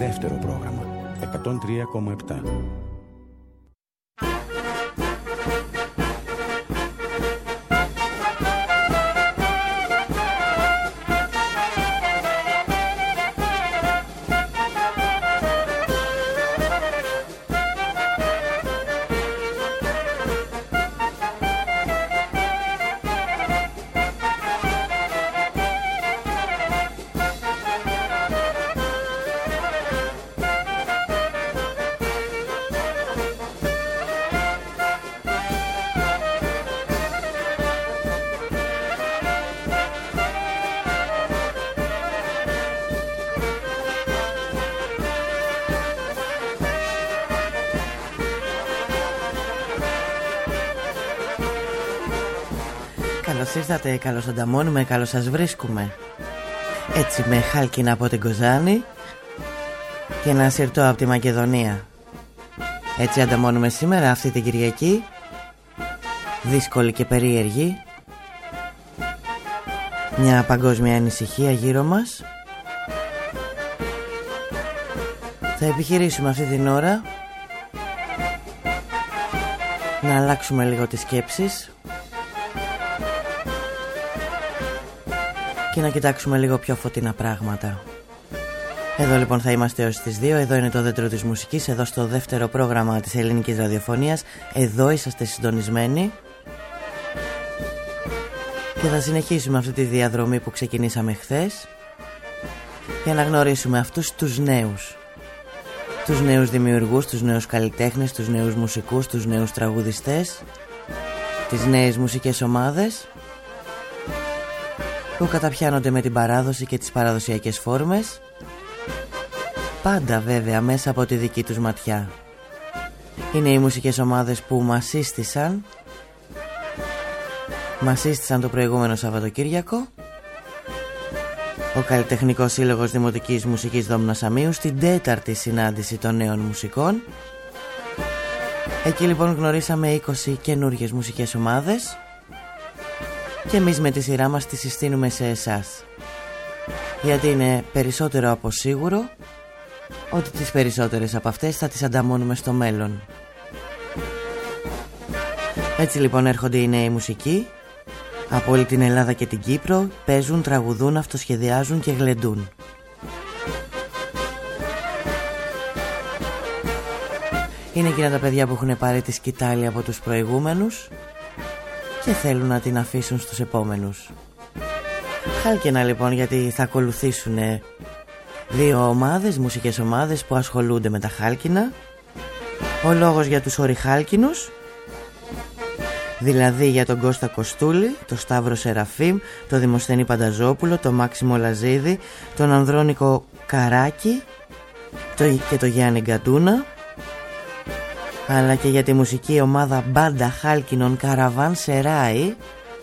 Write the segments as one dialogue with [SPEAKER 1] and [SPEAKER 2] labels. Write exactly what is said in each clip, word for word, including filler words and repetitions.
[SPEAKER 1] δεύτερο πρόγραμμα εκατόν τρία κόμμα επτά.
[SPEAKER 2] Καλώς ήρθατε, καλώς ανταμώνουμε, καλώς σας βρίσκουμε. Έτσι με χάλκινα από την Κοζάνη και ένα σιρτό από τη Μακεδονία. Έτσι ανταμώνουμε σήμερα αυτή την Κυριακή, δύσκολη και περίεργη. Μια παγκόσμια ανησυχία γύρω μας. Θα επιχειρήσουμε αυτή την ώρα να αλλάξουμε λίγο τις σκέψεις και να κοιτάξουμε λίγο πιο φωτεινά πράγματα. Εδώ λοιπόν θα είμαστε έως τις δύο. Εδώ είναι το δέντρο της μουσικής. Εδώ στο δεύτερο πρόγραμμα της ελληνικής ραδιοφωνίας. Εδώ είσαστε συντονισμένοι. Και θα συνεχίσουμε αυτή τη διαδρομή που ξεκινήσαμε χθες, για να γνωρίσουμε αυτούς τους νέους. Τους νέους δημιουργούς, τους νέους καλλιτέχνες, τους νέους μουσικούς, τους νέους τραγουδιστές, τις νέες μουσικές ομάδες που καταπιάνονται με την παράδοση και τις παραδοσιακές φόρμες, πάντα βέβαια μέσα από τη δική τους ματιά. Είναι οι μουσικές ομάδες που μας σύστησαν Μας σύστησαν το προηγούμενο Σαββατοκύριακο ο Καλλιτεχνικός Σύλλογος Δημοτικής Μουσικής Δόμνα Σαμίου στην τέταρτη συνάντηση των νέων μουσικών. Εκεί λοιπόν γνωρίσαμε είκοσι καινούργιες μουσικές ομάδες και εμείς με τη σειρά μας τις συστήνουμε σε εσάς, γιατί είναι περισσότερο από σίγουρο ότι τις περισσότερες από αυτές θα τις ανταμώνουμε στο μέλλον. Έτσι λοιπόν έρχονται οι νέοι μουσικοί από όλη την Ελλάδα και την Κύπρο, παίζουν, τραγουδούν, αυτοσχεδιάζουν και γλεντούν. Είναι εκείνα τα παιδιά που έχουν πάρει τη σκητάλη από τους προηγούμενους και θέλουν να την αφήσουν στους επόμενους. Χάλκινα λοιπόν, γιατί θα ακολουθήσουν δύο ομάδες, μουσικές ομάδες που ασχολούνται με τα χάλκινα. Ο λόγος για τους οριχάλκινους, δηλαδή για τον Κώστα Κοστούλη, τον Σταύρο Σεραφείμ, τον Δημοσθένη Πανταζόπουλο, τον Μάξιμο Λαζίδη, τον Ανδρώνικο Καράκη και τον Γιάννη Γκαντούνα, αλλά και για τη μουσική ομάδα Μπάντα Χάλκινων Καραβάν Σεράι,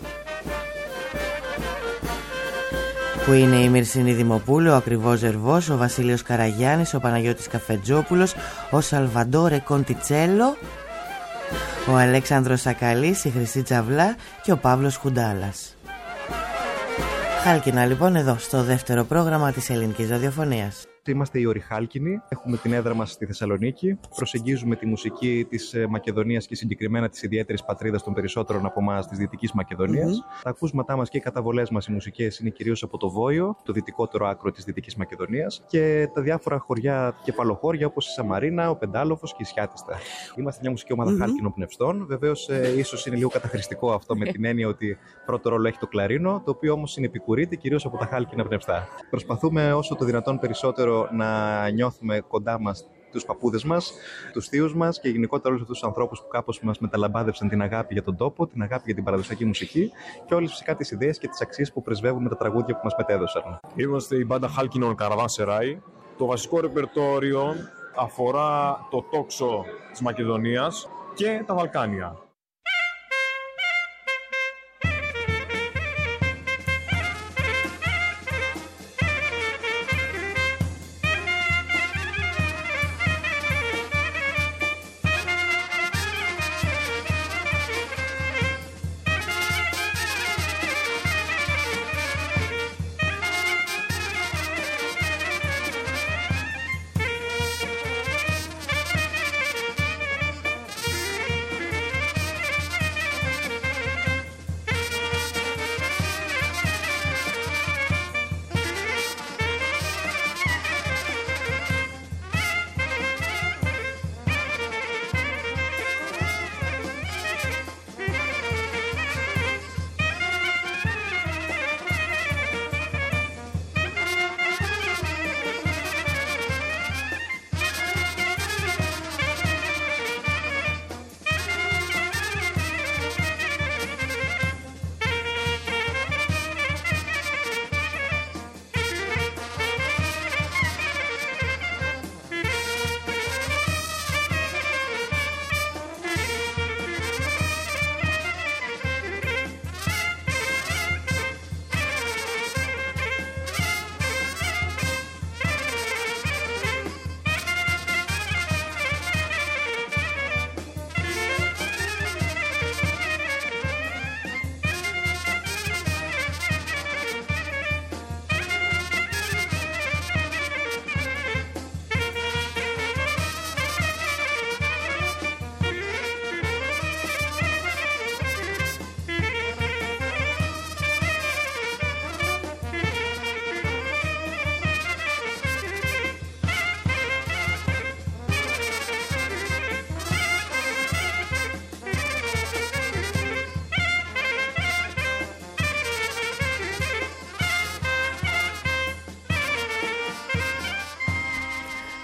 [SPEAKER 2] που είναι η Μυρσίνη Δημοπούλου, ο Ακριβός Ζερβός, ο Βασίλειος Καραγιάννης, ο Παναγιώτης Καφετζόπουλος, ο Σαλβαντόρε Κοντιτσέλο, ο Αλέξανδρος Σακαλής, η Χρυσή Τσαβλά και ο Παύλος Χουντάλας. Χάλκινα λοιπόν εδώ στο δεύτερο πρόγραμμα της ελληνικής ραδιοφωνίας.
[SPEAKER 3] Είμαστε οι Οριχάλκινοι, έχουμε την έδρα μας στη Θεσσαλονίκη. Προσεγγίζουμε τη μουσική της Μακεδονίας και συγκεκριμένα της ιδιαίτερης πατρίδας των περισσότερων από εμάς, της Δυτικής Μακεδονίας. Mm-hmm. Τα ακούσματά μας και οι καταβολές μας οι μουσικές είναι κυρίως από το Βόιο, το δυτικότερο άκρο της Δυτικής Μακεδονίας, και τα διάφορα χωριά, κεφαλοχώρια όπως η Σαμαρίνα, ο Πεντάλοφος και η Σιάτιστα. Είμαστε μια μουσική ομάδα mm-hmm. χάλκινων πνευστών. Βεβαίως, ε, ίσως είναι λίγο καταχρηστικό αυτό με την έννοια ότι πρώτο ρόλο έχει το κλαρίνο, το οποίο όμως συνεπικουρείται κυρίως από τα χάλκινα πνευστά. Προσπαθούμε όσο το δυνατόν περισσότερο να νιώθουμε κοντά μας τους παππούδες μας, τους θείους μας και γενικότερα όλους αυτούς τους ανθρώπους που κάπως μας μεταλαμπάδευσαν την αγάπη για τον τόπο, την αγάπη για την παραδοσιακή μουσική και όλες φυσικά τις ιδέες και τις αξίες που πρεσβεύουν με τα τραγούδια που μας μετέδωσαν.
[SPEAKER 4] Είμαστε η μπάντα Χάλκινων Καραβάν Σεράι. Το βασικό ρεπερτόριο αφορά το τόξο της Μακεδονίας και τα Βαλκάνια.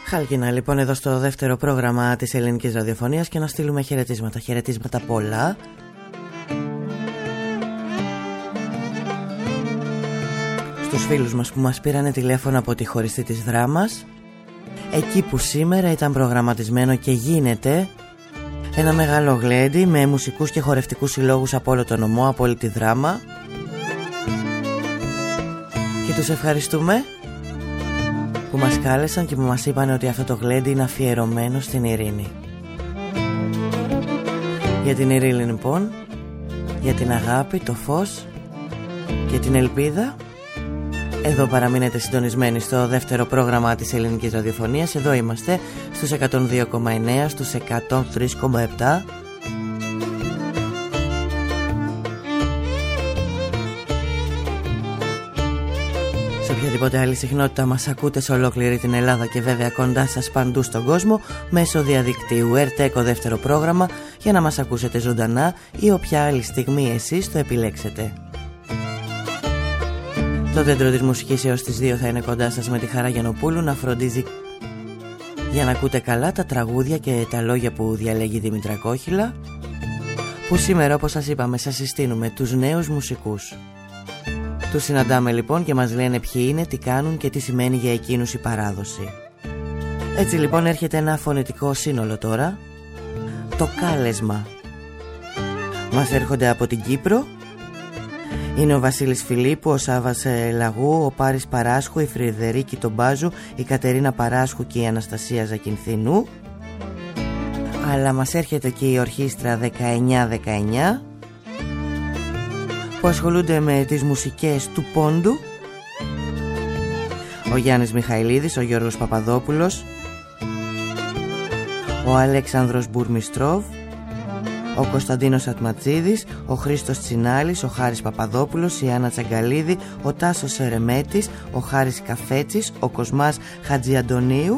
[SPEAKER 2] Χάλκινα λοιπόν εδώ στο δεύτερο πρόγραμμα της ελληνικής ραδιοφωνίας και να στείλουμε χαιρετίσματα, χαιρετίσματα πολλά. Στους φίλους μας που μας πήρανε τηλέφωνο από τη χωριστή της Δράμας, εκεί που σήμερα ήταν προγραμματισμένο και γίνεται ένα μεγάλο γλέντι με μουσικούς και χορευτικούς συλλόγους από όλο τον νομό, από όλη τη Δράμα, και τους ευχαριστούμε που μας κάλεσαν και που μας είπαν ότι αυτό το γλέντι είναι αφιερωμένο στην ειρήνη. Για την ειρήνη λοιπόν, για την αγάπη, το φως και την ελπίδα. Εδώ παραμείνετε συντονισμένοι στο δεύτερο πρόγραμμα της ελληνικής ραδιοφωνίας. Εδώ είμαστε στους εκατόν δύο κόμμα εννέα, στους εκατόν τρία κόμμα επτά. Σε οποιαδήποτε άλλη συχνότητα μας ακούτε σε ολόκληρη την Ελλάδα και βέβαια κοντά σας παντού στον κόσμο μέσω διαδικτύου. ΕΡΤΕΚΟ δεύτερο πρόγραμμα για να μας ακούσετε ζωντανά ή όποια άλλη στιγμή εσείς το επιλέξετε. Το δέντρο της μουσικής έως τις δύο θα είναι κοντά σας με τη Χαρά Γιαννοπούλου να φροντίζει για να ακούτε καλά τα τραγούδια και τα λόγια που διαλέγει η Δήμητρα Κόχυλα, που σήμερα, όπως σας είπαμε, σας συστήνουμε τους νέους μουσικούς. Τους συναντάμε λοιπόν και μας λένε ποιοι είναι, τι κάνουν και τι σημαίνει για εκείνους η παράδοση. Έτσι λοιπόν έρχεται ένα φωνητικό σύνολο τώρα, το κάλεσμα. Μας έρχονται από την Κύπρο. Είναι ο Βασίλης Φιλίππου, ο Σάββας Λαγού, ο Πάρης Παράσχου, η Φρυδερίκη Τομπάζου, η Κατερίνα Παράσχου και η Αναστασία Ζακυνθινού. Αλλά μας έρχεται και η ορχήστρα δεκαεννιά δεκαεννιά που ασχολούνται με τις μουσικές του Πόντου. Ο Γιάννης Μιχαηλίδης, ο Γιώργος Παπαδόπουλος, ο Αλέξανδρος Μπουρμιστρόβ, ο Κωνσταντίνος Ατματζίδης, ο Χρήστος Τσινάλης, ο Χάρης Παπαδόπουλος, η Άννα Τσαγκαλίδη, ο Τάσος Σερεμέτης, ο Χάρης Καφέτσης, ο Κοσμάς Χατζιαντονίου,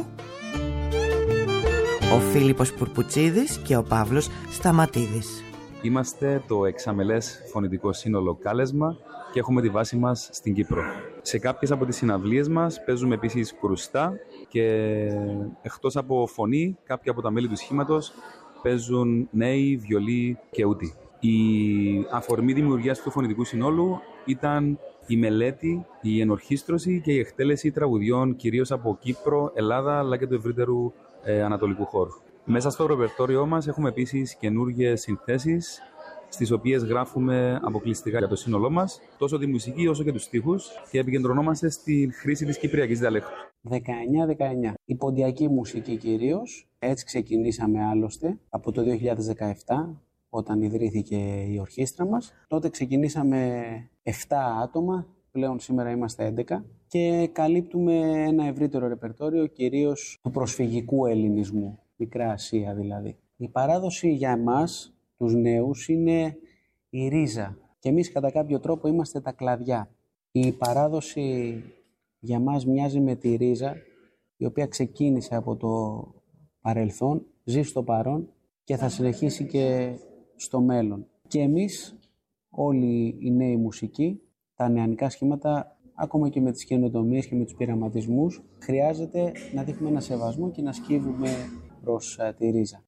[SPEAKER 2] ο Φίλιππος Πουρπουτσίδης και ο Παύλος Σταματίδης.
[SPEAKER 5] Είμαστε το εξαμελές φωνητικό σύνολο Κάλεσμα και έχουμε τη βάση μας στην Κύπρο. Σε κάποιες από τις συναυλίες μας παίζουμε επίσης κρουστά και εκτός από φωνή, κάποια από τα μέλη του σχήματος παίζουν νέοι, βιολί και ούτη. Η αφορμή δημιουργίας του φωνητικού συνόλου ήταν η μελέτη, η ενορχήστρωση και η εκτέλεση τραγουδιών κυρίως από Κύπρο, Ελλάδα αλλά και του ευρύτερου ε, ανατολικού χώρου. Μέσα στο ρεπερτόριό μας έχουμε επίσης καινούργιες συνθέσεις, στις οποίες γράφουμε αποκλειστικά για το σύνολό μας, τόσο τη μουσική όσο και τους στίχους, και επικεντρωνόμαστε στη χρήση της κυπριακής διαλέκτου.
[SPEAKER 6] δεκαεννιά δεκαεννιά. Η ποντιακή μουσική κυρίως. Έτσι ξεκινήσαμε άλλωστε από το δύο χιλιάδες δεκαεπτά, όταν ιδρύθηκε η ορχήστρα μας. Τότε ξεκινήσαμε επτά άτομα, πλέον σήμερα είμαστε έντεκα και καλύπτουμε ένα ευρύτερο ρεπερτόριο κυρίως του προσφυγικού ελληνισμού, Μικρά Ασία δηλαδή. Η παράδοση για εμάς, τους νέους, είναι η ρίζα και εμείς κατά κάποιο τρόπο είμαστε τα κλαδιά. Η παράδοση για μας μοιάζει με τη ρίζα, η οποία ξεκίνησε από το παρελθόν, ζει στο παρόν και θα συνεχίσει και στο μέλλον. Και εμείς, όλοι οι νέοι μουσικοί, τα νεανικά σχήματα, ακόμα και με τις καινοτομίες και με τους πειραματισμούς, χρειάζεται να δείχνουμε ένα σεβασμό και να σκύβουμε προς uh, τη ρίζα.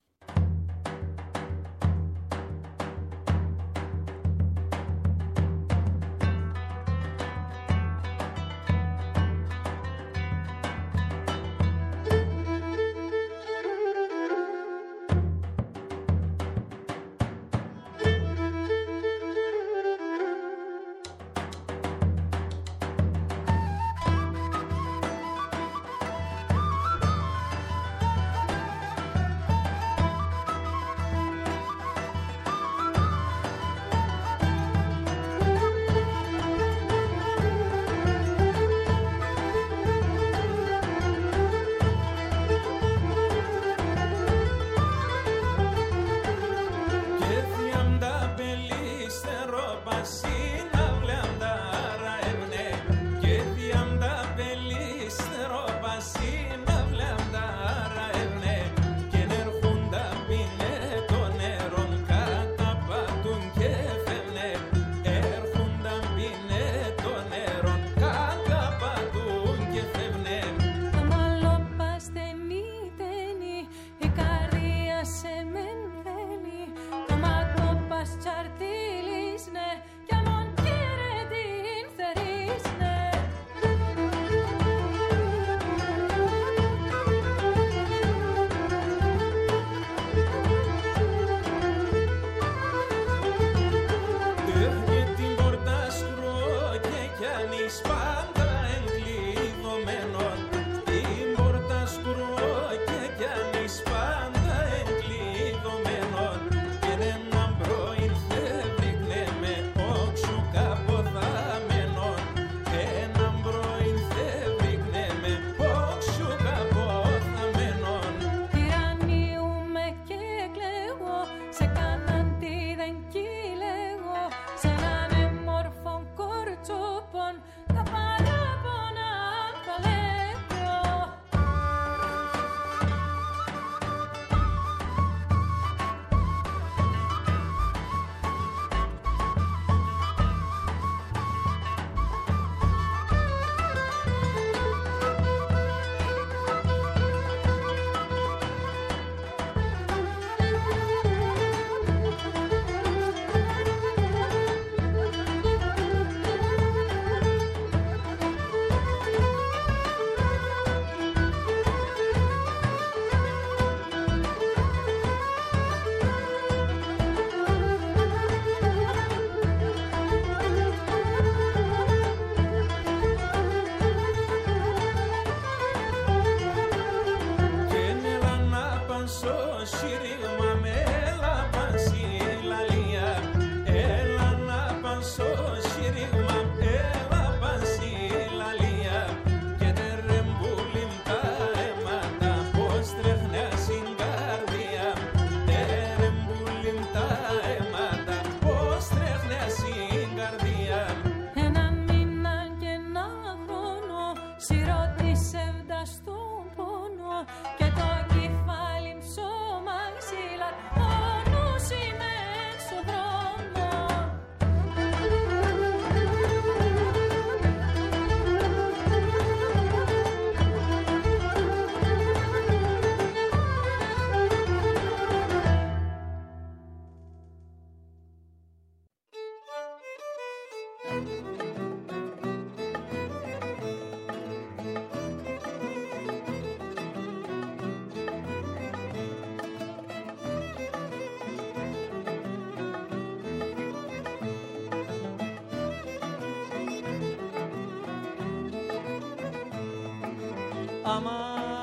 [SPEAKER 7] Αμά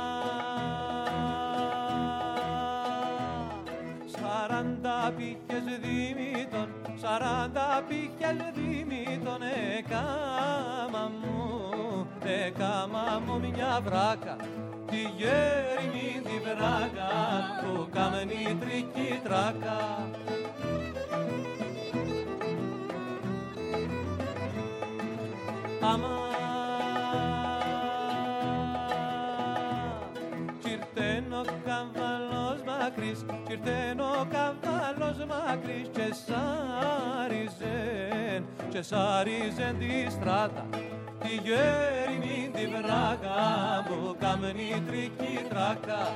[SPEAKER 7] σαράντα πήχες δίμητον, σαράντα πήχες δίμητον, έκαμα μου, έκαμα μου μια βράκα, τη γέριμη τη βράκα που κάμνει τρική τράκα. Αμά τσιρτέν ο καβαλός μακρύς, τσιρτέν ο καβαλός μακρύς και σάριζεν, και σάριζεν τη στράτα, τη γέριμη τη βράκα που κάμνει τρική τράκα.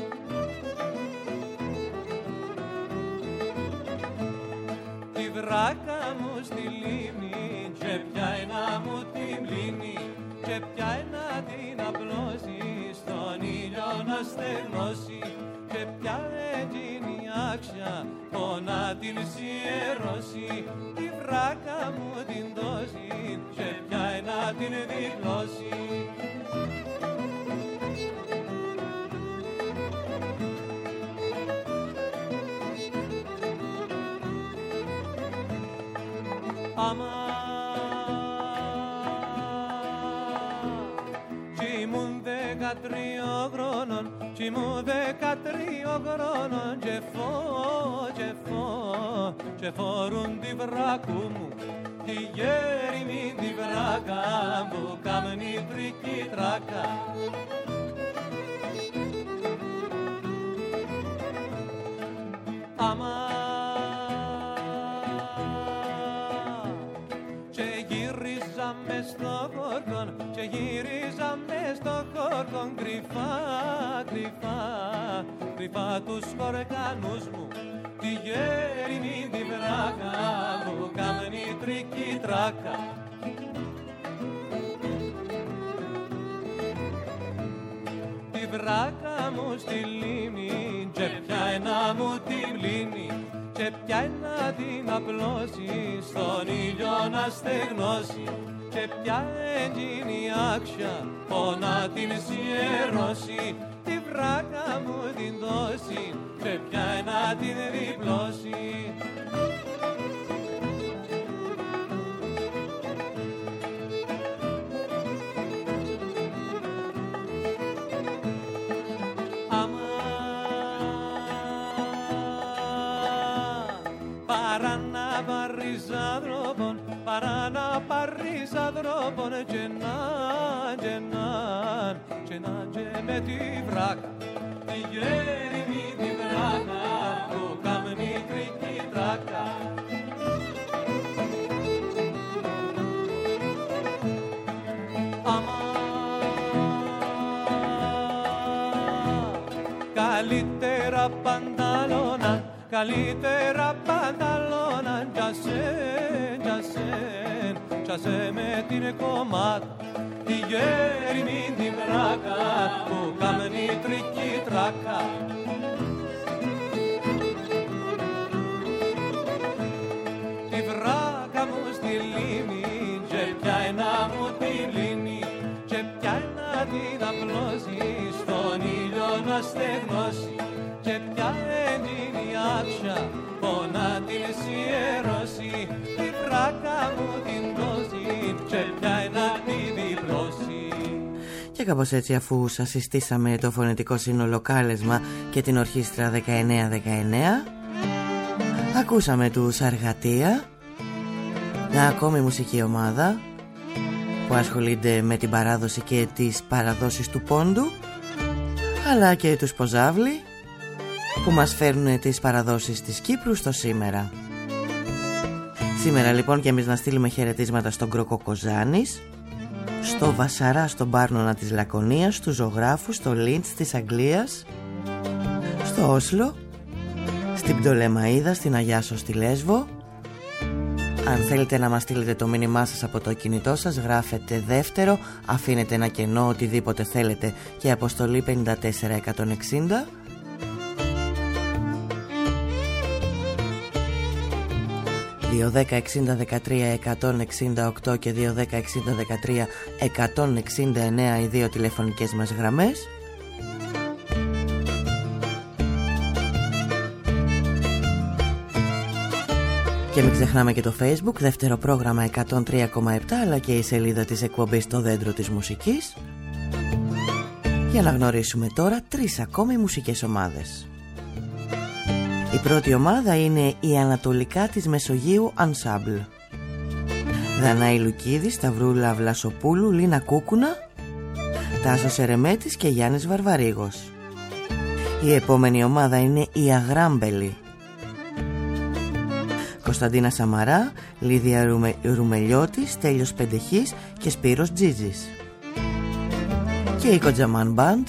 [SPEAKER 7] Τη βράκα μου στη λίμνη και πιάει να μου την πλύνει και πιάει να την απλώσει, στον ήλιο να στεγνώσει και πιάει εκείνη η άξια να την σιερώσει. Τη βράκα μου την δώσει και πιάει να την διπλώσει. Αμά κι ήμουν δεκατρία χρόνων, κι ήμουν δεκατρία χρόνων και φω, και φω, και φορούν τη βράκου μου, τη γέριμη τη βράκα που κάμνει τρική τράκα. Αμά μες στο χόρκον και γυρίζαμε στο χόρκον κρυφά, κρυφά, κρυφά τους χορκανούς μου, τη γέριμη τη βράκα που κάμνει τρική τράκα. Τη βράκα μου στη λίμνη και πιάει να μου την πλύνει και πιάει να την απλώσει, στον ήλιο να στεγνώσει και πιάει εκείνη η άξια να την σιερώσει. Τη βράκα μου την δώσει και πιάει να την διπλώσει. Παρά να πάρεις άνθρωπον, παρά να πάρεις ανθρώπον και να, και να, και να, και με τη βράκα, τη γέριμη τη βράκα που κάμνει τρική τράκα. Αμά καλύτερα πανταλώνα, καλύτερα πανταλώνα τζασέν, τζασέν, τζασέ με την κομμάτα, τη γέριμη τη βράκα που κάμνει τρική τράκα. Τη βράκα μου στη λίμνη και πιάει να μου την πλύνει και πιάει να την απλώσει, στον ήλιο να στεγνώσει και πιάει την άξια να την σιερώσει. Τη βράκα μου την δώσει και πιάει να την διπλώσει.
[SPEAKER 2] Και κάπως έτσι, αφού σας συστήσαμε το φωνητικό σύνολο Κάλεσμα και την ορχήστρα δεκαεννιά δεκαεννιά, ακούσαμε τους Αργατεία, μια ακόμη μουσική ομάδα που ασχολείται με την παράδοση και τις παραδόσεις του πόντου, αλλά και τους Ποζάβλη που μας φέρνουν τις παραδόσεις της Κύπρου στο σήμερα. Σήμερα λοιπόν και εμείς να στείλουμε χαιρετίσματα στον Κρόκο Κοζάνης, στο Βασαρά στον Πάρνονα της Λακωνίας, στους ζωγράφους, στο Λίντς της Αγγλίας, στο Όσλο, στην Πτολεμαΐδα, στην Αγιάσο στη Λέσβο. Αν θέλετε να μας στείλετε το μήνυμά σας από το κινητό σας, γράφετε δεύτερο, αφήνετε ένα κενό, οτιδήποτε θέλετε, και αποστολή πενήντα τέσσερα εκατόν εξήντα. δύο δέκα εξήντα δεκατρία εκατόν εξήντα οκτώ και δύο δέκα εξήντα δεκατρία εκατόν εξήντα εννέα οι δύο τηλεφωνικές μας γραμμές. Και μην ξεχνάμε και το Facebook, δεύτερο πρόγραμμα εκατόν τρία κόμμα επτά, αλλά και η σελίδα της εκπομπής Το Δέντρο της Μουσικής. Για να γνωρίσουμε τώρα τρεις ακόμη μουσικές ομάδες. Η πρώτη ομάδα είναι η Ανατολικά της Μεσογείου Ensemble. Δανάη Λουκίδη, Σταυρούλα Βλασοπούλου, Λίνα Κούκουνα, Τάσος Ερεμέτης και Γιάννης Βαρβαρίγος. Η επόμενη ομάδα είναι η Αγράμπελη. Κωνσταντίνα Σαμαρά, Λίδια Ρουμε... Ρουμελιώτη, Στέλιος Πεντεχής και Σπύρος Τζίτζης. Και η Κοτζαμάν Μπαντ,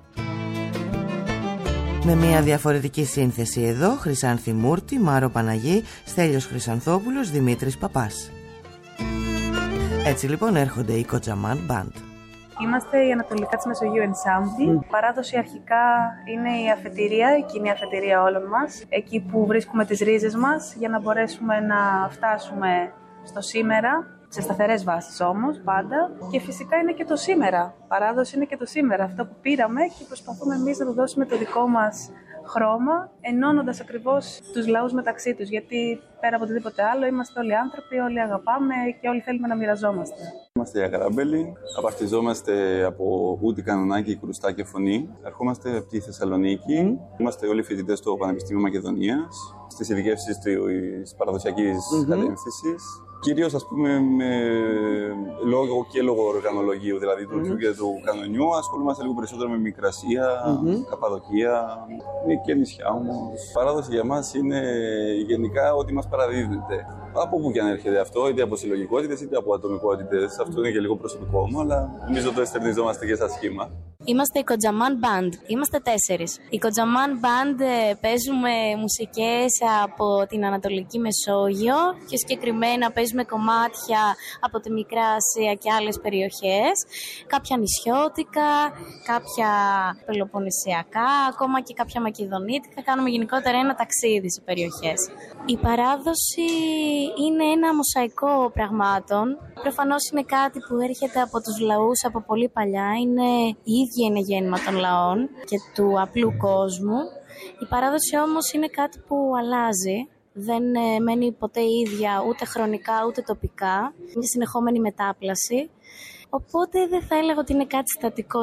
[SPEAKER 2] με μια διαφορετική σύνθεση εδώ: Χρυσάνθη Μούρτη, Μάρο Παναγή, Στέλιος Χρυσανθόπουλος, Δημήτρης Παπάς. Έτσι λοιπόν έρχονται οι Κοτζαμάν Μπαντ.
[SPEAKER 8] Είμαστε η Ανατολικά της Μεσογείου Ensemble. Mm. Παράδοση αρχικά είναι η αφετηρία, η κοινή αφετηρία όλων μας. Εκεί που βρίσκουμε τις ρίζες μας για να μπορέσουμε να φτάσουμε στο σήμερα. Σε σταθερές βάσεις όμως, πάντα. Και φυσικά είναι και το σήμερα. Παράδοση είναι και το σήμερα. Αυτό που πήραμε και προσπαθούμε εμείς να το δώσουμε το δικό μας χρώμα, ενώνοντας ακριβώς τους λαούς μεταξύ τους. Γιατί πέρα από οτιδήποτε άλλο, είμαστε όλοι άνθρωποι, όλοι αγαπάμε και όλοι θέλουμε να μοιραζόμαστε.
[SPEAKER 9] Είμαστε οι Αγράμπελοι. Απαρτιζόμαστε από ούτη, κανονάκι, κρουστά και φωνή. Ερχόμαστε από τη Θεσσαλονίκη. Mm. Είμαστε όλοι φοιτητές στο Πανεπιστήμιο Μακεδονίας, στις ειδικεύσεις της παραδοσιακής mm-hmm. κατεύθυνσης. Κυρίως, ας πούμε, με λόγο και λόγω οργανολογίου, δηλαδή του mm-hmm. και του κανονιού, ασχολούμαστε λίγο περισσότερο με Μικρασία, mm-hmm. Καπαδοκία και νησιά όμως. Η παράδοση για μας είναι γενικά ό,τι μας παραδίδεται. Από πού και αν έρχεται αυτό, είτε από συλλογικότητες είτε από ατομικότητες. Αυτό είναι και λίγο προσωπικό μου, αλλά νομίζω το εστερνιζόμαστε και σαν σχήμα.
[SPEAKER 10] Είμαστε η Κοτζαμάν Band. Είμαστε τέσσερις. Η Κοτζαμάν Band παίζουμε μουσικές από την Ανατολική Μεσόγειο και συγκεκριμένα παίζουμε κομμάτια από τη Μικρά Ασία και άλλες περιοχές. Κάποια νησιώτικα, κάποια πελοποννησιακά, ακόμα και κάποια μακεδονίτικα. Κάνουμε γενικότερα ένα ταξίδι σε περιοχές. Η παράδοση είναι ένα μοσαϊκό πραγμάτων. Προφανώς είναι κάτι που έρχεται από τους λαούς από πολύ παλιά. Είναι η ίδια είναι γέννημα των λαών και του απλού κόσμου. Η παράδοση όμως είναι κάτι που αλλάζει. Δεν μένει ποτέ ίδια ούτε χρονικά ούτε τοπικά. Μια συνεχόμενη μετάπλαση. Οπότε δεν θα έλεγα ότι είναι κάτι στατικό.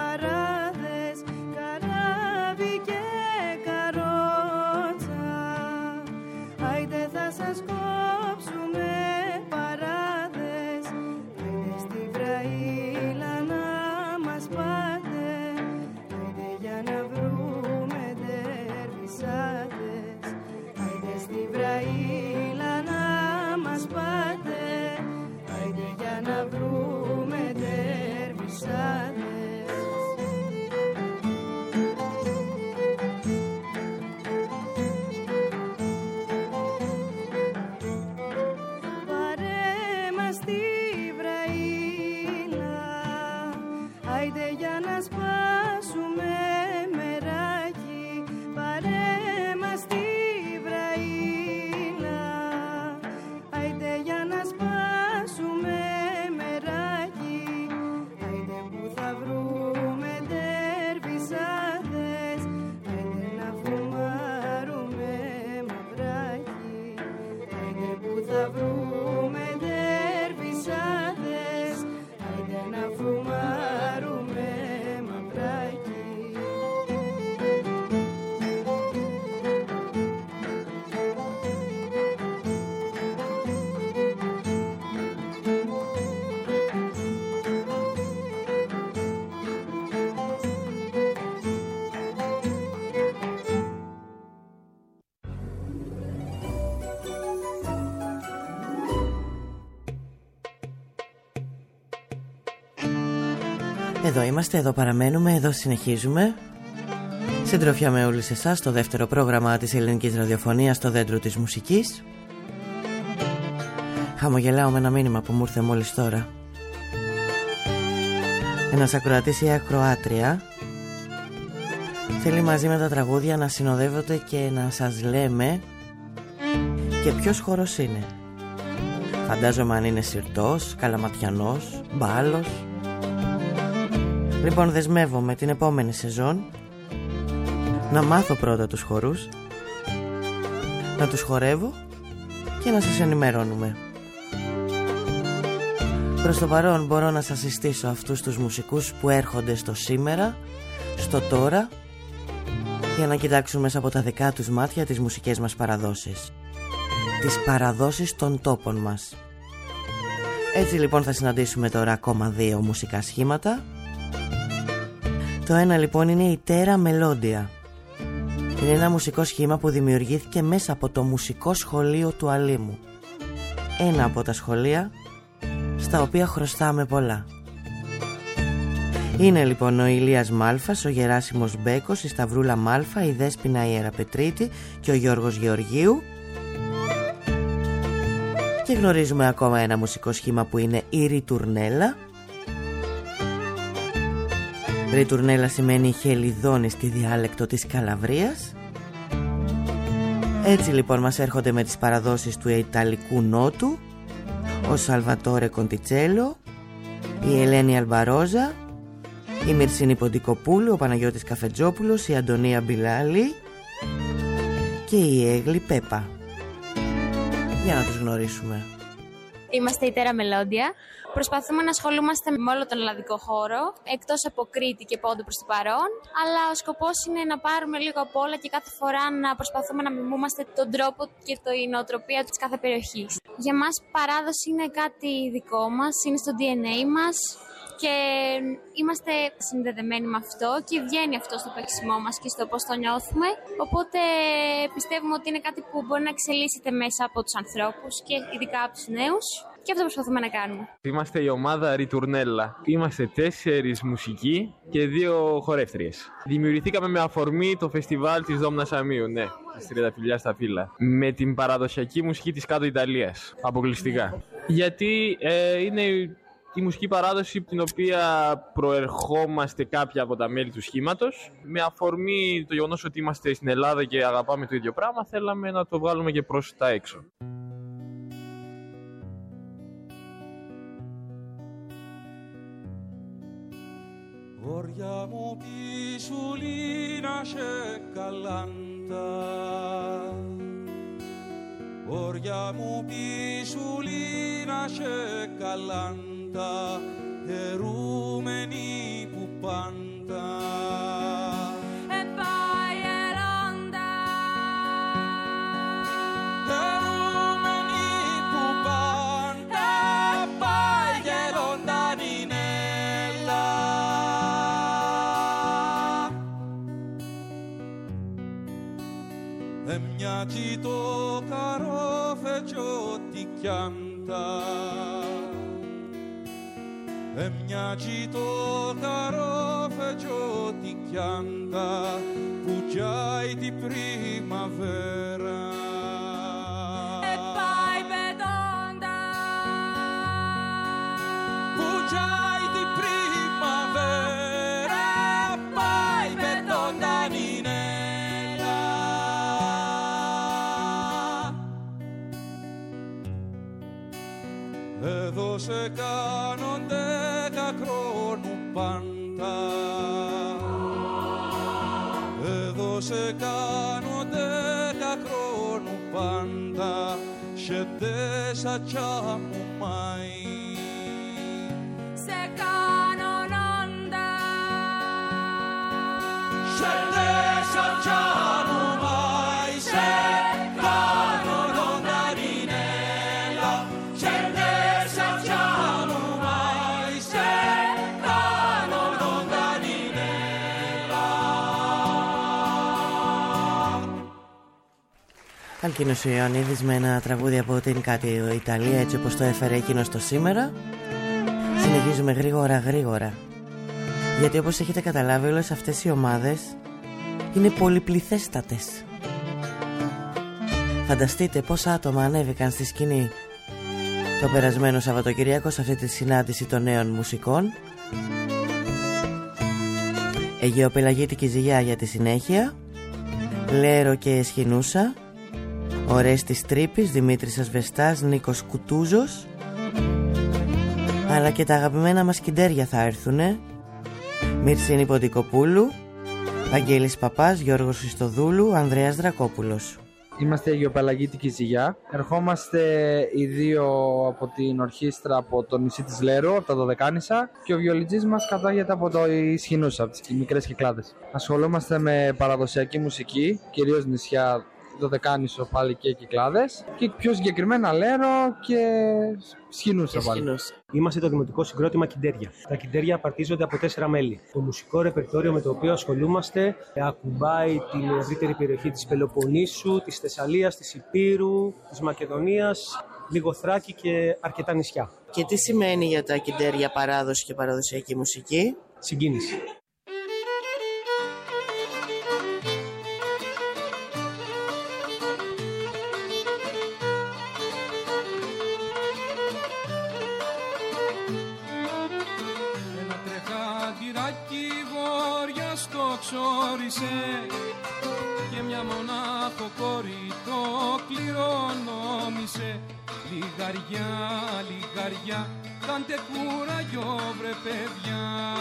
[SPEAKER 11] Καράβι και καρότσα, να βρούμε τερβισάδες. Πάρε μας τη βραήλα, άιντε για να σπάσουμε μεράκι. Πάρε μας τη βραήλα, άιντε για να σπάσουμε μεράκι. Άιντε που θα βρούμε τερβισάδες, άιντε να φουμάρουμε μαυράκι. Άιντε που θα βρούμε τερβισάδες, άιντε να φουμάρουμε μαυράκι.
[SPEAKER 2] Εδώ είμαστε, εδώ παραμένουμε, εδώ συνεχίζουμε. Συντροφιά με όλους εσάς στο δεύτερο πρόγραμμα της ελληνικής ραδιοφωνίας, στο δέντρο της μουσικής. Χαμογελάω με ένα μήνυμα που μου ήρθε μόλις τώρα. Ένας ακροατής ή ακροάτρια θέλει μαζί με τα τραγούδια να συνοδεύονται και να σας λέμε και ποιος χώρος είναι. Φαντάζομαι αν είναι Συρτός, Καλαματιανός, Μπάλος. Λοιπόν, δεσμεύομαι την επόμενη σεζόν να μάθω πρώτα τους χορούς, να τους χορεύω και να σας ενημερώνουμε. Προς το παρόν μπορώ να σας συστήσω αυτούς τους μουσικούς που έρχονται στο σήμερα, στο τώρα, για να κοιτάξουν μέσα από τα δικά τους μάτια τις μουσικές μας παραδόσεις, τις παραδόσεις των τόπων μας. Έτσι λοιπόν θα συναντήσουμε τώρα ακόμα δύο μουσικά σχήματα. Το ένα λοιπόν είναι η Τέρα Μελόντια. Είναι ένα μουσικό σχήμα που δημιουργήθηκε μέσα από το μουσικό σχολείο του Αλήμου. Ένα από τα σχολεία στα οποία χρωστάμε πολλά. Είναι λοιπόν ο Ηλίας Μάλφας, ο Γεράσιμος Μπέκος, η Σταυρούλα Μάλφα, η Δέσποινα Ιεραπετρίτη και ο Γιώργος Γεωργίου. Και γνωρίζουμε ακόμα ένα μουσικό σχήμα που είναι η Ριτουρνέλα. Ριτουρνέλα σημαίνει χελιδόνι στη διάλεκτο της Καλαβρίας. Έτσι λοιπόν μας έρχονται με τις παραδόσεις του Ιταλικού Νότου ο Σαλβατόρε Κοντιτσέλο, η Ελένη Αλμπαρόζα, η Μυρσίνη Ποντικοπούλου, ο Παναγιώτης Καφετζόπουλος, η Αντωνία Μπιλάλη και η Έγλη Πέπα. Για να τους γνωρίσουμε.
[SPEAKER 10] Είμαστε η Τέρα Μελόντια. Προσπαθούμε να ασχολούμαστε με όλο τον ελλαδικό χώρο, εκτός από Κρήτη και Πόντο προς το παρόν, αλλά ο σκοπός είναι να πάρουμε λίγο από όλα και κάθε φορά να προσπαθούμε να μιμούμαστε τον τρόπο και την νοοτροπία της κάθε περιοχής. Για μας παράδοση είναι κάτι δικό μας, είναι στο ντι εν έι μας και είμαστε συνδεδεμένοι με αυτό και βγαίνει αυτό στο παίξιμό μας και στο πώς το νιώθουμε, οπότε πιστεύουμε ότι είναι κάτι που μπορεί να εξελίσσεται μέσα από τους ανθρώπους και ειδικά από τους νέους. Και αυτό προσπαθούμε να κάνουμε. Είμαστε η ομάδα Ριτουρνέλα. Είμαστε τέσσερις μουσικοί και δύο χορεύτριες. Δημιουργηθήκαμε με αφορμή το φεστιβάλ της Δόμνας Αμίου, ναι, της Τριανταφυλλιάς στα Φύλλα. Με την παραδοσιακή μουσική της Κάτω Ιταλίας, αποκλειστικά. Γιατί ε, είναι η μουσική παράδοση την οποία προερχόμαστε κάποια από τα μέλη του σχήματος. Με αφορμή το γεγονός ότι είμαστε στην Ελλάδα και αγαπάμε το ίδιο πράγμα, θέλαμε να το βγάλουμε και προς τα έξω.
[SPEAKER 7] Vogliamo pisulina c'è callanta, vogliamo pisulina c'è callanta, e rumeni pupanta. E vai elanda, e rumeni pupanta, e vai elanda ninella. E mniaci to caro feccio ti chianta, e miagito caro feggio ti chianta pugiai di primavera
[SPEAKER 11] e poi vedonda
[SPEAKER 7] pugiai di primavera e poi vedonda ninella εδώ σε κάνονται χρόνου πάντα εδώ σε κάνονται χρόνου πάντα σε τέσα τσάμου μάι
[SPEAKER 11] σε κάνονοντα
[SPEAKER 7] σε τέσα τσάμου μάι σε κάνονοντα νινέλα σε τέσα τσάμου μάι σε κάνονοντα νινέλα.
[SPEAKER 2] Αλκίνος ο Ιωαννίδης με ένα τραγούδι από την Κάτω Ιταλία, έτσι όπως το έφερε εκείνος το σήμερα. Συνεχίζουμε γρήγορα γρήγορα, γιατί όπως έχετε καταλάβει όλες αυτές οι ομάδες είναι πολυπληθέστατες. Φανταστείτε πόσα άτομα ανέβηκαν στη σκηνή το περασμένο Σαββατοκυριακό σε αυτή τη συνάντηση των νέων μουσικών. Αιγαιοπελαγίτικη Ζυγιά για τη συνέχεια, Λέρο και Εσχηνούσα, Ορέστης Τρύπης, Δημήτρης Ασβεστάς, Νίκος Κουτούζος, αλλά και τα αγαπημένα μας κιντέρια θα έρθουνε, Μυρσίνη Ποντικοπούλου, Βαγγέλης Παπάς, Γιώργος Χριστοδούλου, Ανδρέας Δρακόπουλος.
[SPEAKER 12] Είμαστε η Αιγαιοπελαγίτικη Ζυγιά. Ερχόμαστε οι δύο από την ορχήστρα από το νησί της Λέρου, από τα Δωδεκάνησα, και ο βιολιτζής μας κατάγεται από το Ισχυνούσα, από τις μικρές Κυκλάδες. Ασχολούμαστε με παραδοσιακή μουσική, κυρίως νησιά Δωδεκάνησο, πάλι και Κυκλάδες, και πιο συγκεκριμένα Λέρο και Σχοινούσα πάλι.
[SPEAKER 13] Είμαστε το δημοτικό συγκρότημα Κιντέρια. Τα Κιντέρια απαρτίζονται από τέσσερα μέλη. Το μουσικό ρεπερτόριο με το οποίο ασχολούμαστε ακουμπάει την ευρύτερη περιοχή της Πελοποννήσου, της Θεσσαλίας, της Υπήρου, της Μακεδονίας, λίγο Θράκη και αρκετά νησιά.
[SPEAKER 2] Και τι σημαίνει για τα Κιντέρια παράδοση και παραδοσιακή μουσική?
[SPEAKER 13] Συγκίνηση.
[SPEAKER 7] Και μια μονάχο κόρη το κληρονόμησε. Λιγαριά, λιγαριά, κάντε κουραγιό βρε παιδιά.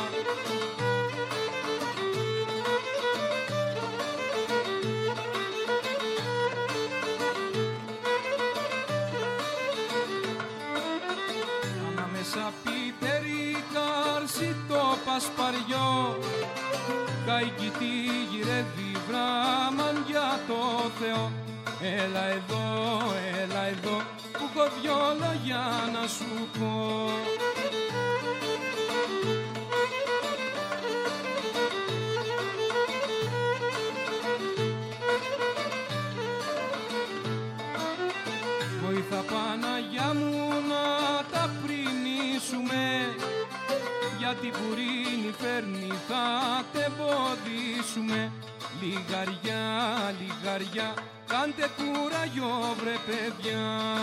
[SPEAKER 7] Ανάμεσα πιπερί κάρσι το πασπαριό, καϊκητή γυρεύει βραμάν για το Θεό. Έλα εδώ, έλα εδώ, που έχω δυο λόγια να σου πω. Βοήθα Παναγιά μου να τα πρινήσουμε, γιατί πουρίνη φέρνει θα τεμποδίσουμε. Λιγαριά, λιγαριά, κάντε κουραγιό βρε παιδιά.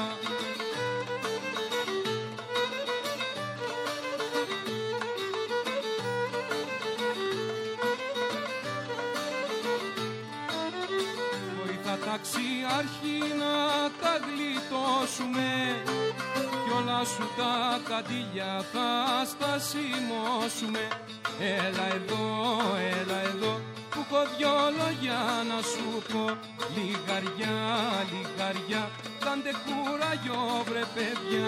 [SPEAKER 7] Βοήθα ταξιάρχη να τα γλιτώσουμε, κι όλα σου τα καντήλια θα στασιμώσουμε. Έλα εδώ, έλα εδώ, που έχω δυο λόγια να σου πω. Λιγαριά, λιγαριά, κάντε κουραγιό βρε παιδιά.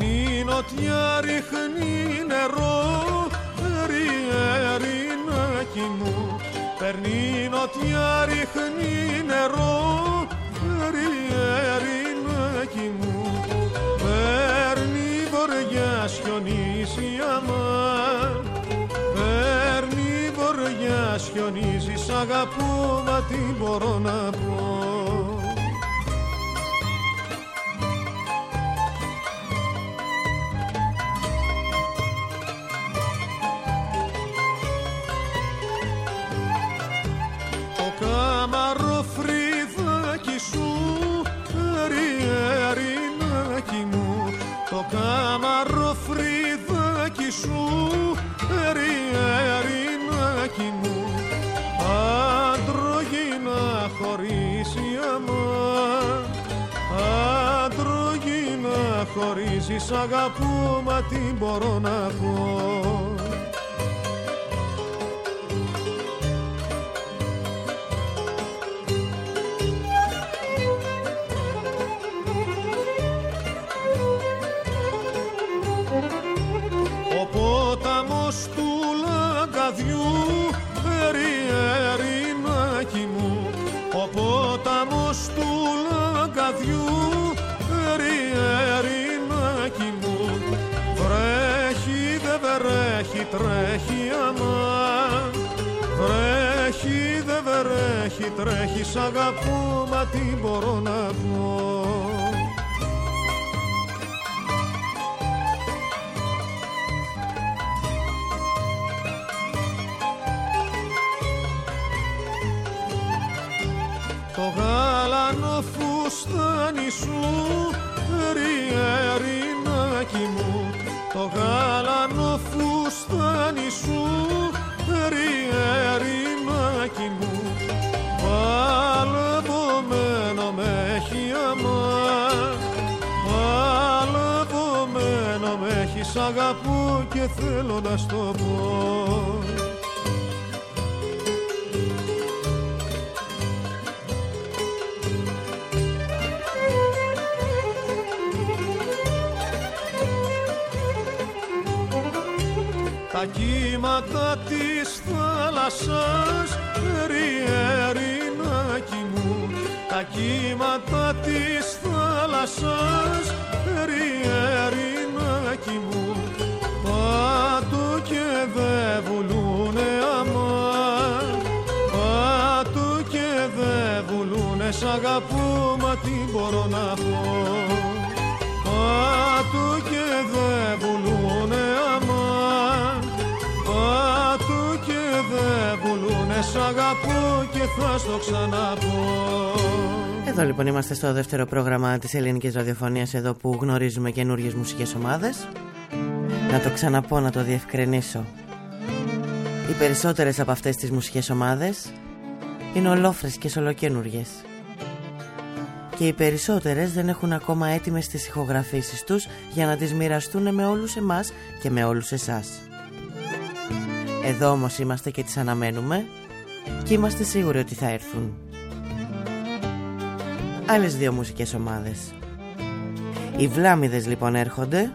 [SPEAKER 7] Παίρνει νοτιά, ρίχνει νερό, ερηνάκι μου. Παίρνει νοτιά, ρίχνει νερό, ερηνάκι μου. Παίρνει βορειά, χιονίζει αμάν. Παίρνει βορειά, χιονίζει, σ' αγαπώ, μα τι μπορώ να πω. Καμαροφρύδακι σου, ερηνάκι μου. Το καμαροφρύδακι σου, ερηνάκι μου. Αντρογίνα χωρίζει αμάν. Αντρογίνα χωρίζει, σ' αγαπώ, μα τι μπορώ να πω. Του λαγκαδιού, ερηνάκι μου. Ο πόταμος του λαγκαδιού, ερηνάκι μου. Βρέχει δε βρέχει, τρέχει αμάν. Βρέχει δε βρέχει, τρέχει, σ' αγαπώ, μα τι μπορώ να πω. Το γάλανο φουστάνι σου, ερηνάκι μου. Το γάλανο φουστάνι σου, ερηνάκι μου. Παλευωμένο με έχει αμάν. Παλευωμένο με έχει, σ' αγαπώ και θέλω να σ' το πω. Τα κύματα της θάλασσας, ερηνάκι μου. Τα κύματα της θάλασσας, ερηνάκι μου. Πάτω και δε βουλούνε αμάν. Πάτω και δε βουλούνε, σ' αγαπώ, μα τι μπορώ να πω. Πάτω και δε βουλούνε αμάν. Πάτω και δε βουλούνε, σ' αγαπώ και θα στο ξαναπώ.
[SPEAKER 2] Εδώ λοιπόν είμαστε στο δεύτερο πρόγραμμα της ελληνικής ραδιοφωνίας, εδώ που γνωρίζουμε καινούργιες μουσικές ομάδες. Να το ξαναπώ, να το διευκρινίσω. Οι περισσότερες από αυτές τις μουσικές ομάδες είναι ολόφρεσκες, ολοκαινούργιες. Και οι περισσότερες δεν έχουν ακόμα έτοιμες τις ηχογραφήσεις τους για να τις μοιραστούν με όλους εμάς και με όλους εσάς. Εδώ όμως είμαστε και τις αναμένουμε και είμαστε σίγουροι ότι θα έρθουν. Άλλες δύο μουσικές ομάδες. Οι Βλάμιδες λοιπόν έρχονται.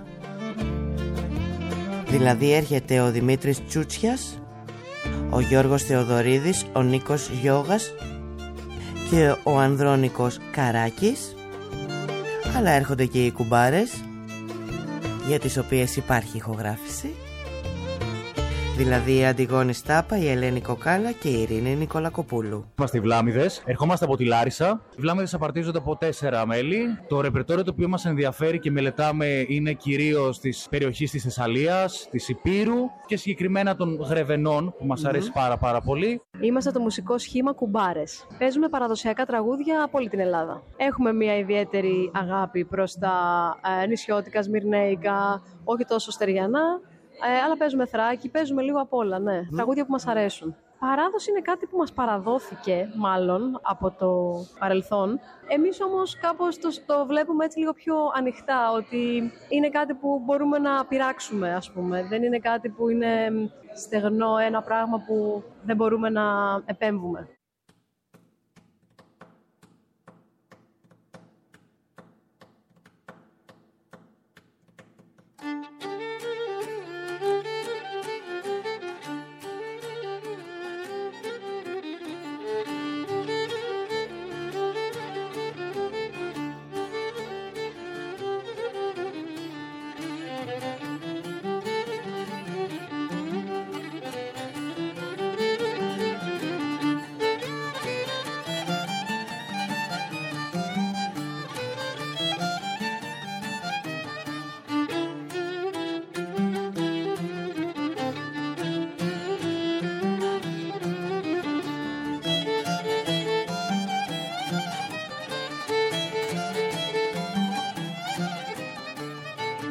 [SPEAKER 2] Δηλαδή έρχεται ο Δημήτρης Τσούτσιας, ο Γιώργος Θεοδωρίδης, ο Νίκος Γιώγας και ο Ανδρώνικος Καράκης. Αλλά έρχονται και οι κουμπάρες, για τις οποίες υπάρχει ηχογράφηση. Δηλαδή η Αντιγόνη Στάπα, η Ελένη Κοκάλα και η Ειρήνη Νικολακοπούλου.
[SPEAKER 14] Είμαστε οι Βλάμιδες, ερχόμαστε από τη Λάρισα. Οι Βλάμιδες απαρτίζονται από τέσσερα μέλη. Το ρεπερτόριο το οποίο μας ενδιαφέρει και μελετάμε είναι κυρίως της περιοχής της Θεσσαλίας, της Ηπείρου και συγκεκριμένα των Γρεβενών, που μας mm-hmm. αρέσει πάρα πάρα πολύ.
[SPEAKER 15] Είμαστε το μουσικό σχήμα Κουμπάρες. Παίζουμε παραδοσιακά τραγούδια από όλη την Ελλάδα. Έχουμε μια ιδιαίτερη αγάπη προς τα ε, νησιώτικα, σμυρνέικα, όχι τόσο στεριανά. Ε, αλλά παίζουμε θράκη, παίζουμε λίγο απ' όλα, ναι. Mm. Τραγούδια που μας αρέσουν. Παράδοση είναι κάτι που μας παραδόθηκε, μάλλον, από το παρελθόν. Εμείς όμως κάπως το, το βλέπουμε έτσι λίγο πιο ανοιχτά, ότι είναι κάτι που μπορούμε να πειράξουμε, ας πούμε. Δεν είναι κάτι που είναι στεγνό, ένα πράγμα που δεν μπορούμε να επέμβουμε.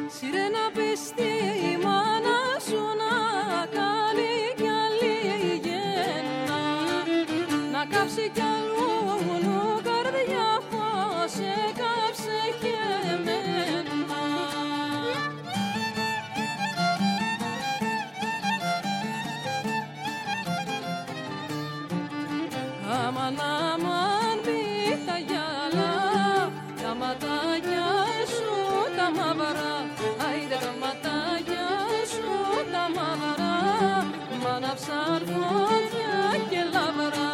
[SPEAKER 11] Σύρε να πεις στη μάνα σου να κάνει κι άλλη γέννα, να κάψει κι αλλού καρδιά πως έκαψε και εμένα. Αμαν αμαν πει τα γυαλά, τα ματάκια σου τα μαύρα, άιντε τα ματάκια σου τα μαύρα, μ' άναψαν φωτιά και λαύρα.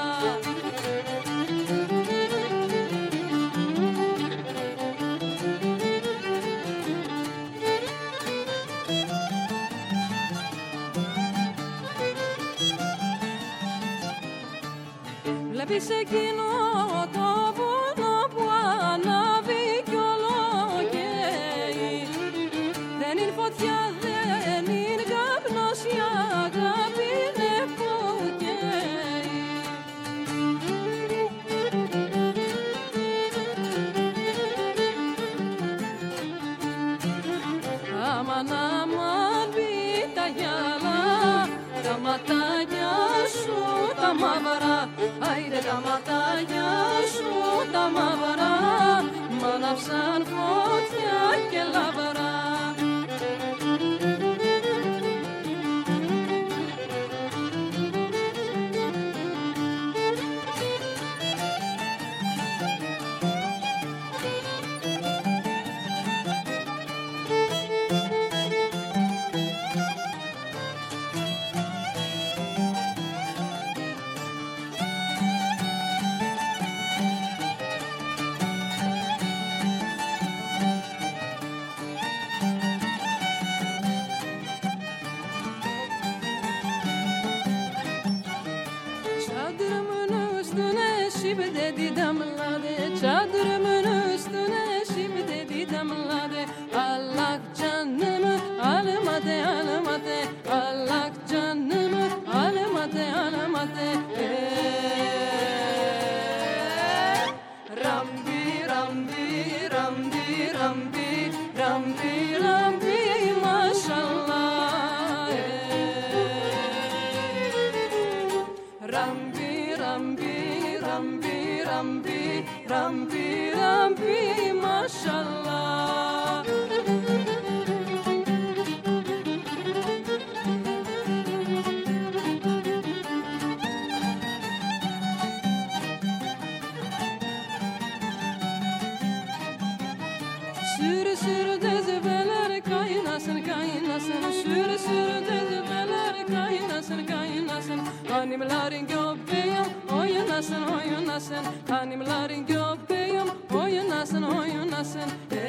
[SPEAKER 11] Βλέπεις εκείνο το βουνό που ανάβει κι όλο καίει, δεν είναι φωτιά, δεν είναι καπνός, η αγάπη είναι που καίει. Αμαν αμαν πει τα γυαλά, τα ματάκια σου τα μαύρα, άιντε τα ματάκια σου τα μαύρα, μ' άναψαν φωτιά και λαύρα. Çadırımın üstüne şimdi didamladı, çadırımın üstüne şimdi didamladı. Allah canımı almadı, almadı, Allah canımı almadı, almadı. Rambi, rambi, rambi, rambi, rambi, rambi, maşallah. Rambi, rambi, rambi, rambi, rambi, rambi, maşallah. Sürü sürü dezebeler kaynasın, kaynasın, sürü sürü dezebeler kaynasın, kaynasın. Hanımların göbeğim oynasın, oynasın, hanımların göbeğim oynasın, oynasın.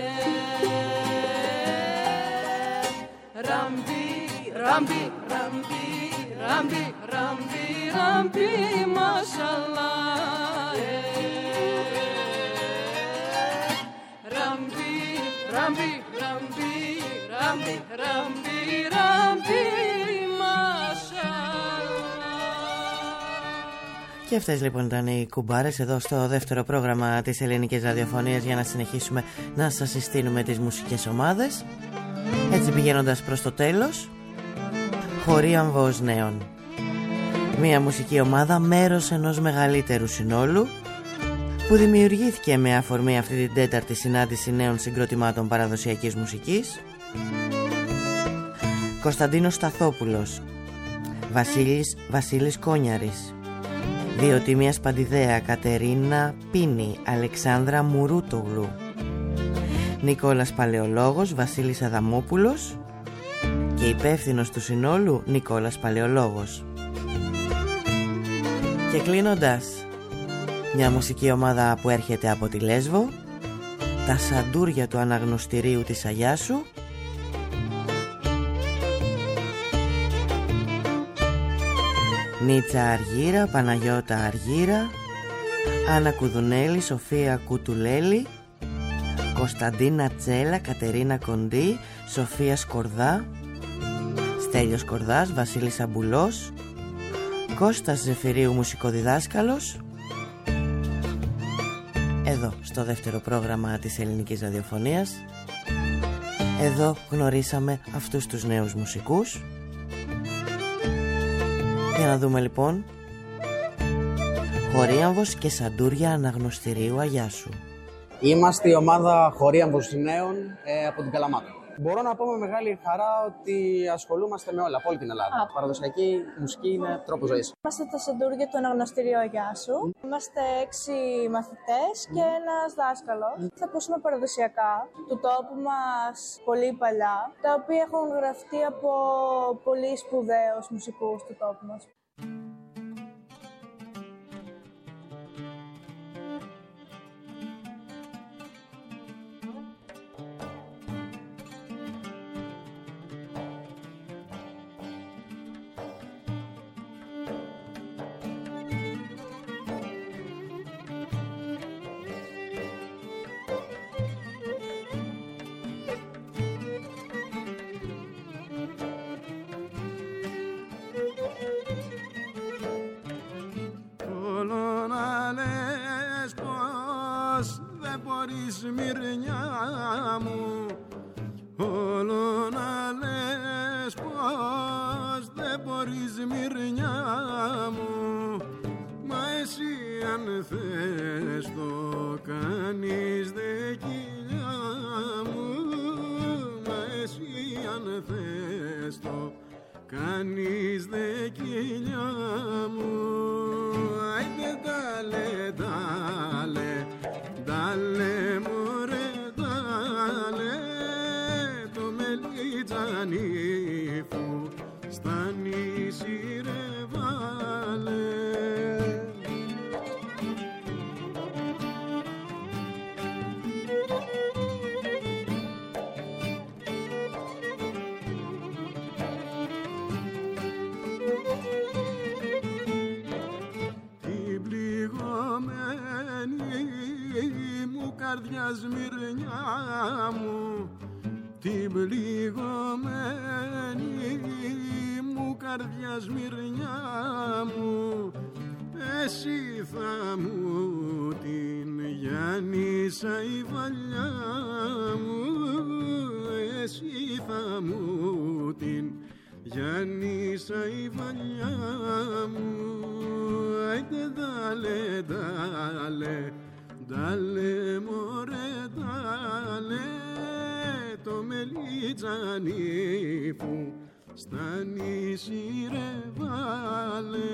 [SPEAKER 11] Rambi, rambi, rambi, rambi, rambi, rambi, maşallah. Rambi, rambi, rambi, rambi, rambi, rambi,
[SPEAKER 2] Και αυτές λοιπόν ήταν οι κουμπάρες εδώ στο δεύτερο πρόγραμμα της ελληνικής ραδιοφωνίας, για να συνεχίσουμε να σας συστήνουμε τις μουσικές ομάδες. Έτσι πηγαίνοντας προς το τέλος, Χορή Αμβός Νέων, μια μουσική ομάδα, μέρος ενός μεγαλύτερου συνόλου που δημιουργήθηκε με αφορμή αυτή την τέταρτη συνάντηση νέων συγκροτημάτων παραδοσιακής μουσικής. Κωνσταντίνος Σταθόπουλος, Βασίλης, Βασίλης Κόνιαρης, Διοτιμία Σπαντιδέα, Κατερίνα Πίνη, Αλεξάνδρα Μουρούτογλου, Νικόλας Παλαιολόγος, Βασίλης Αδαμόπουλος και υπεύθυνος του συνόλου Νικόλας Παλαιολόγος. Και κλείνοντας, μια μουσική ομάδα που έρχεται από τη Λέσβο, τα Σαντούρια του Αναγνωστηρίου της Αγιάσου, Νίτσα Αργύρα, Παναγιώτα Αργύρα, Άννα Κουδουνέλη, Σοφία Κουτουλέλη, Κωνσταντίνα Τσέλα, Κατερίνα Κοντή, Σοφία Σκορδά, Στέλιος Σκορδάς, Βασίλης Αμπουλός, Κώστας Ζεφυρίου, μουσικοδιδάσκαλος, εδώ στο δεύτερο πρόγραμμα της ελληνικής ραδιοφωνίας. Εδώ γνωρίσαμε αυτούς τους νέους μουσικούς. Για να δούμε λοιπόν. Χωρίαμβος και Σαντούρια Αναγνωστηρίου Αγιάσου.
[SPEAKER 6] Είμαστε η ομάδα Χωρίαμβος Νέων ε, από την Καλαμάτα. Μπορώ να πω με μεγάλη χαρά ότι ασχολούμαστε με όλα από όλη την Ελλάδα. Α. Παραδοσιακή μουσική είναι τρόπος ζωής.
[SPEAKER 16] Είμαστε τα Σαντούρια του Αναγνωστηρίου Αγιάσου. Mm. Είμαστε έξι μαθητές mm. και ένας δάσκαλος. Mm. Θα ακούσουμε παραδοσιακά του τόπου μας πολύ παλιά, τα οποία έχουν γραφτεί από πολύ σπουδαίους μουσικούς του τόπου μας.
[SPEAKER 17] Μυρνιά μου, όλο να λες πως δεν μπορείς μυρνιά μου, μα εσύ αν θες το κάνεις δε κοιλιά μου, μα εσύ αν θες το κάνεις δε κοιλιά μου. Άιντε τάλε, τάλε, τάλε μωρέ τάλε, το μελιτζανίφου στα νησί ρε βάλε. Καρδιάς μυρνιά μου, την πληγωμένη μου καρδιάς μυρνιά μου, εσύ θα μου την γιάννησα η βαλιά μου, εσύ θα μου την γιάννησα η βαλιά μου. Άιντε δάλε, δάλε, δάλε μωρέ δάλε, το μελιτζανίφου στα νησί ρε βάλε.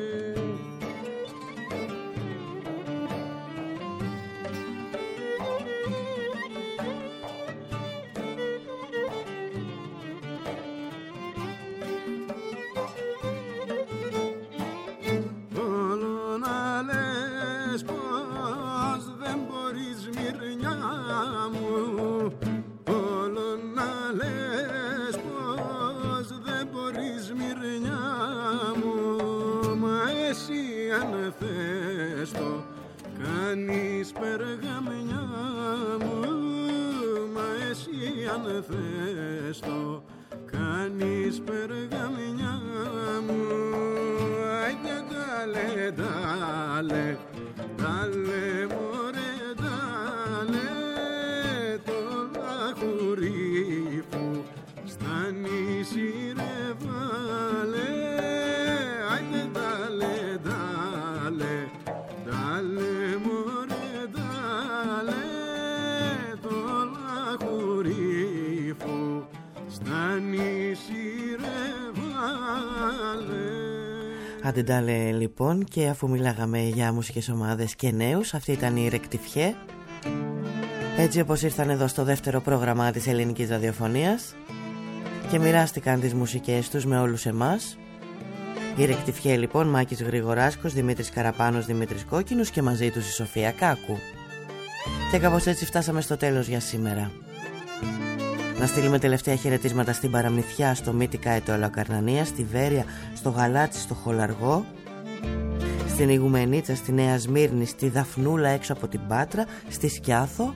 [SPEAKER 17] Κάνεις περγαμενιά μου, μα εσύ αν θες το κάνεις περγαμενιά μου. Άιντε τάλε, τάλε, τάλε μωρέ τάλε, το λαχουρίφου στα νησί ρε βάλε. Άιντε τάλε, τάλε, τάλε μωρέ τάλε, το λαχουρίφου στα νησί ρε βάλε.
[SPEAKER 2] Άντε τάλε λοιπόν, και αφού μιλάγαμε για μουσικές ομάδες και νέους, αυτή ήταν η Ρεκτιφιέ. Έτσι όπως ήρθαν εδώ στο δεύτερο πρόγραμμα της ελληνικής ραδιοφωνίας και μοιράστηκαν τις μουσικές τους με όλους εμάς. Η Ρεκτιφιέ λοιπόν, Μάκης Γρηγοράσκος, Δημήτρης Καραπάνος, Δημήτρης Κόκκινος και μαζί τους η Σοφία Κάκου. Και κάπως έτσι φτάσαμε στο τέλος για σήμερα. Να στείλουμε τελευταία χαιρετίσματα στην Παραμυθιά, στο Μύτικα Αιτώλα Καρνανία, στη Βέρεια, στο Γαλάτσι, στο Χολαργό, στην Ιγουμενίτσα, στη Νέα Σμύρνη, στη Δαφνούλα έξω από την Πάτρα, στη Σκιάθο.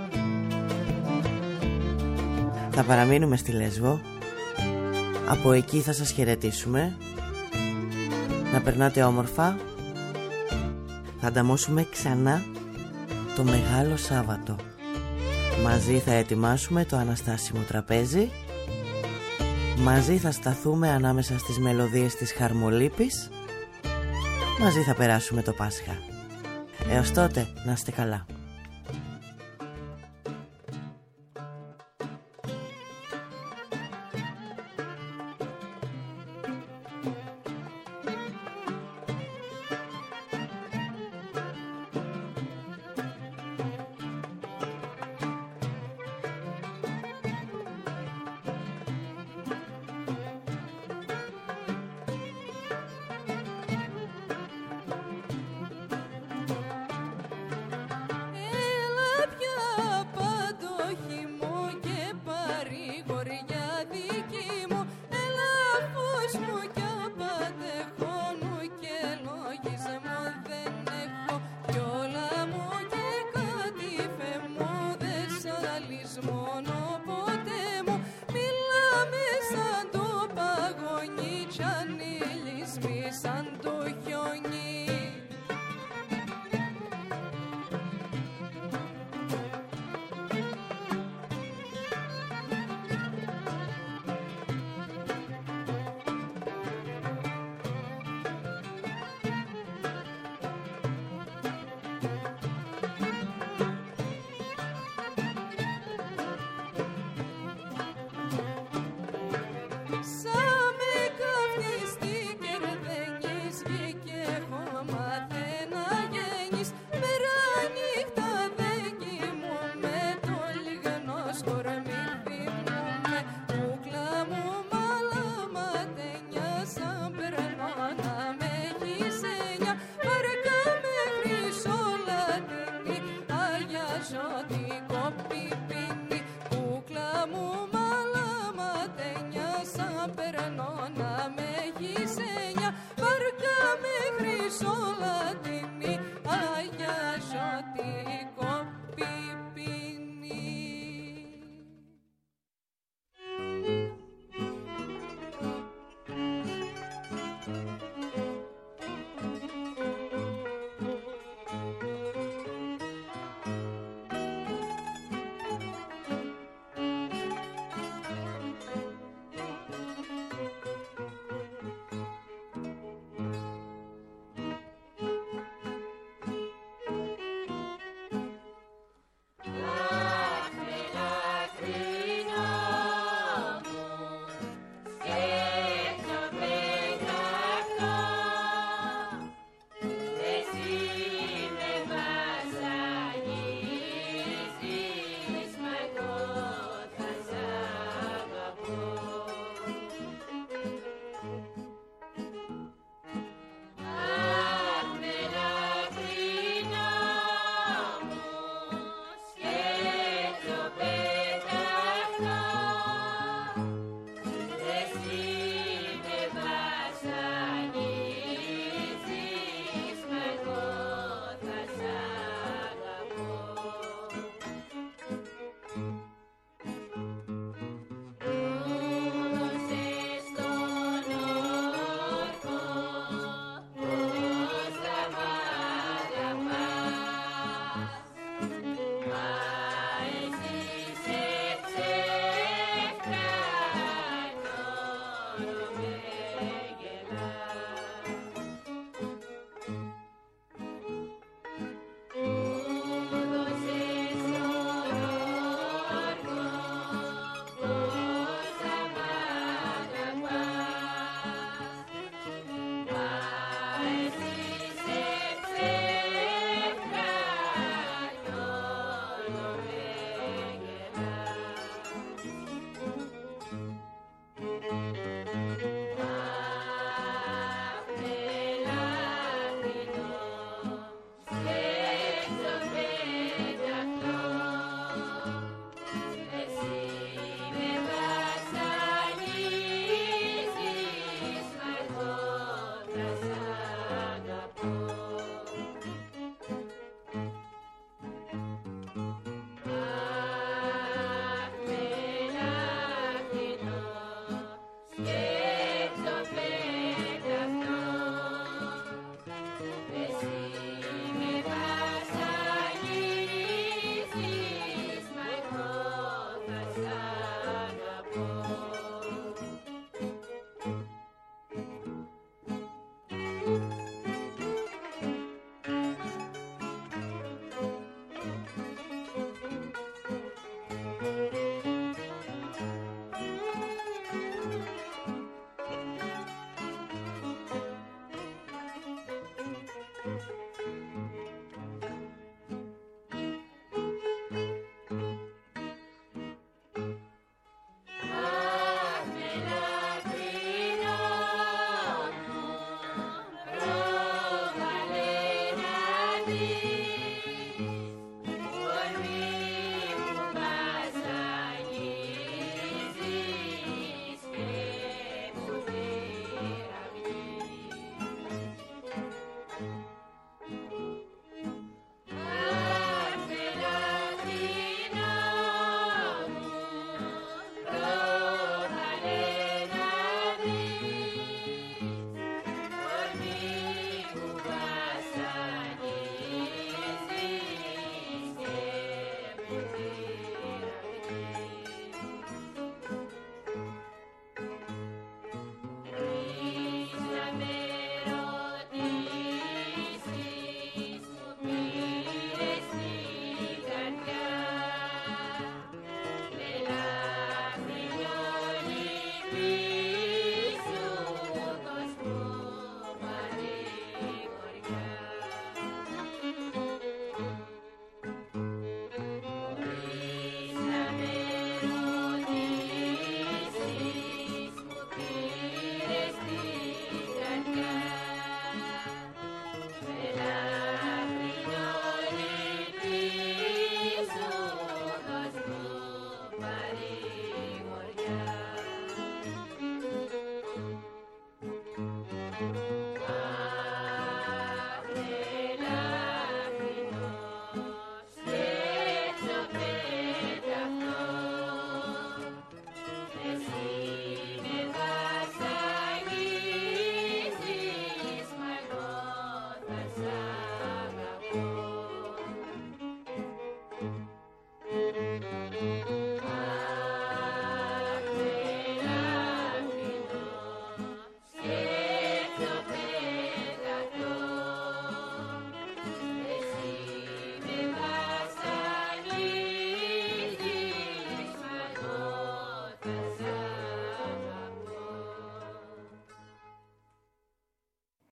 [SPEAKER 2] Θα παραμείνουμε στη Λέσβο. Από εκεί θα σας χαιρετήσουμε. Να περνάτε όμορφα. Θα ανταμώσουμε ξανά το Μεγάλο Σάββατο. Μαζί θα ετοιμάσουμε το αναστάσιμο τραπέζι. Μαζί θα σταθούμε ανάμεσα στις μελωδίες της Χαρμολύπης. Μαζί θα περάσουμε το Πάσχα. Έως τότε, να είστε καλά.